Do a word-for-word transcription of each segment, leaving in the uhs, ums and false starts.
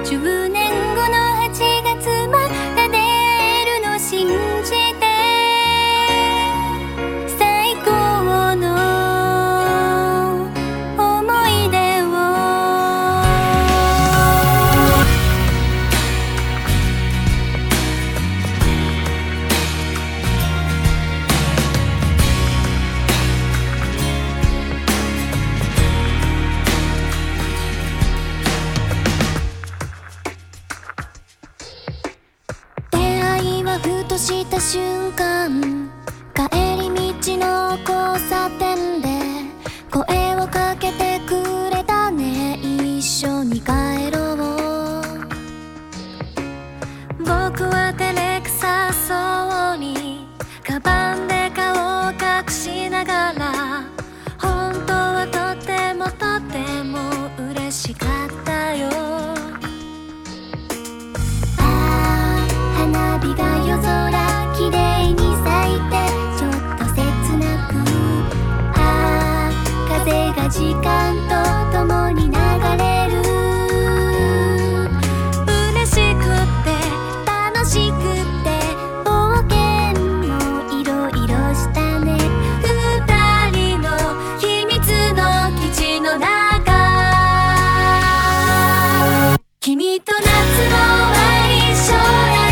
じゅうねんごのはちがつまた出会えるの信じて最高の思い出をふとした瞬間、帰り道の交差点で声をかけてくれたね。一緒に帰ろう。僕は照れくさそうにカバンで顔を隠しながら、本当はとてもとても嬉しかったよ。花火が夜空きれいに咲いてちょっと切なく、ああ風が時間とともに流れる。嬉しくって楽しくって冒険もいろいろしたね。二人の秘密の基地の中、君と夏の終わり、将来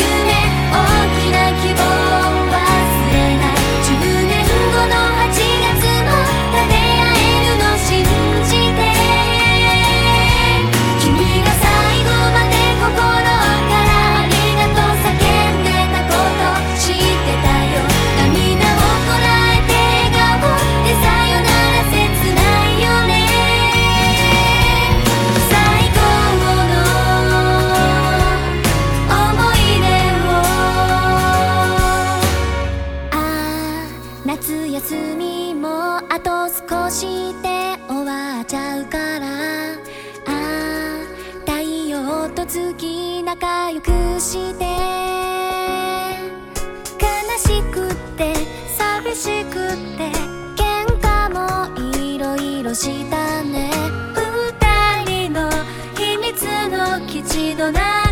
夏休みもあと少しで終わっちゃうから、ああ太陽と月仲良くして悲しくって寂しくって喧嘩もいろいろしたね。二人の秘密の基地の中